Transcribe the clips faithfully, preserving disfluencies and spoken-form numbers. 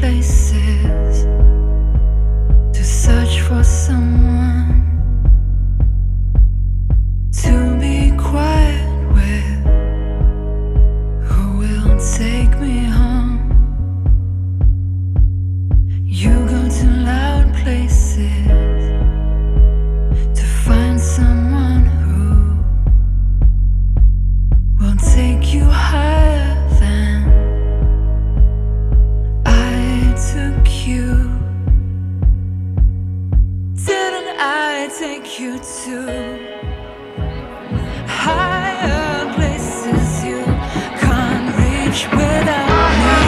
places to search for someone to be quiet with, who will take me home. You go to loud places to find someone who will take you higher than I took you. Didn't I take you to higher places you can't reach without me?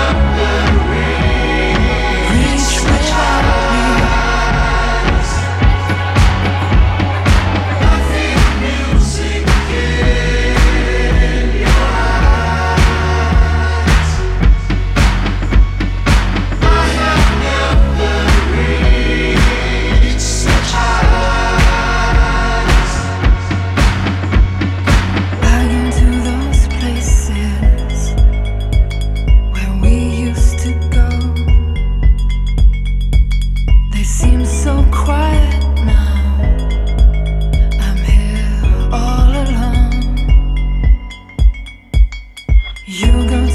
Reach without me. I feel music in your eyes. I have never reached such heights. I go to those places where we used to go. They seem so quiet now. I'm here all alone. You go